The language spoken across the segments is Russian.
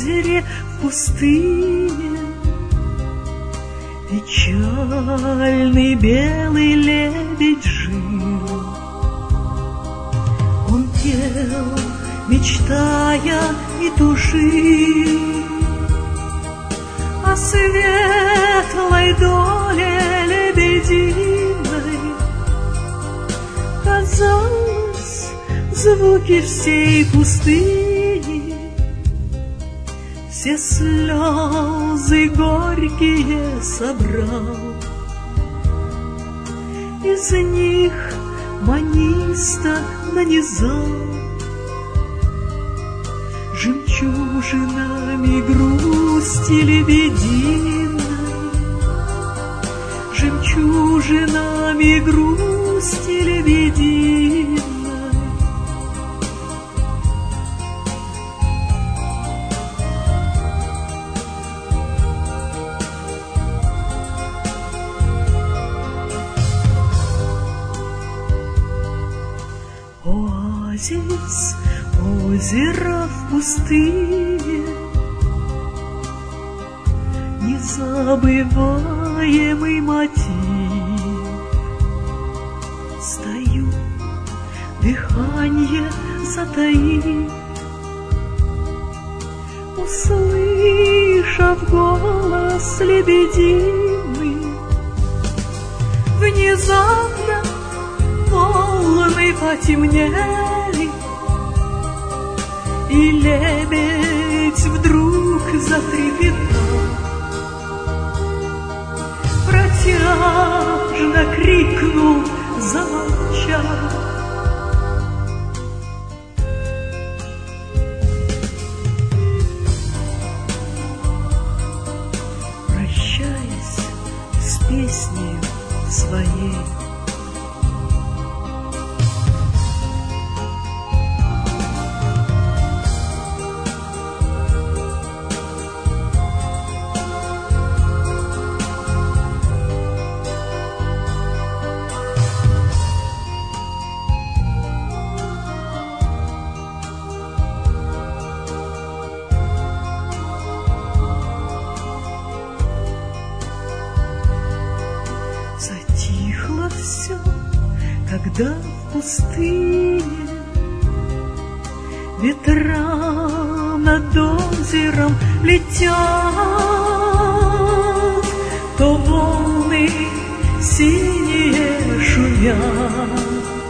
озере, в пустыне. Печальный белый лебедь жил. Он пел, мечтая и тужил о светлой доле лебединой. Казалось, звуки всей пустыни, все слезы горькие собрал. Из них маниста нанизал жемчужинами грусти лебединой, жемчужинами грусти лебединой. Оазис, озеро в пустыне, незабываемый мотив. Стою, дыхание затаив, услышав голос лебединый. Внезапно волны потемнели, и лебедь вдруг затрепетал, протяжно крикнул, замолчал. Прощаясь с песнею своей, затихло все, когда в пустыне ветра над озером летят, то волны синие шумят,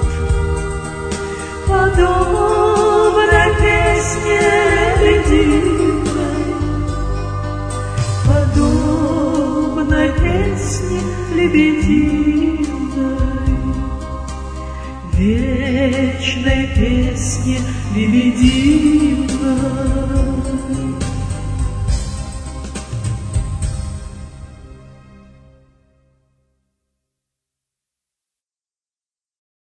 подобно песне лебединой, подобно песне лебединой, вечной песне лебединой.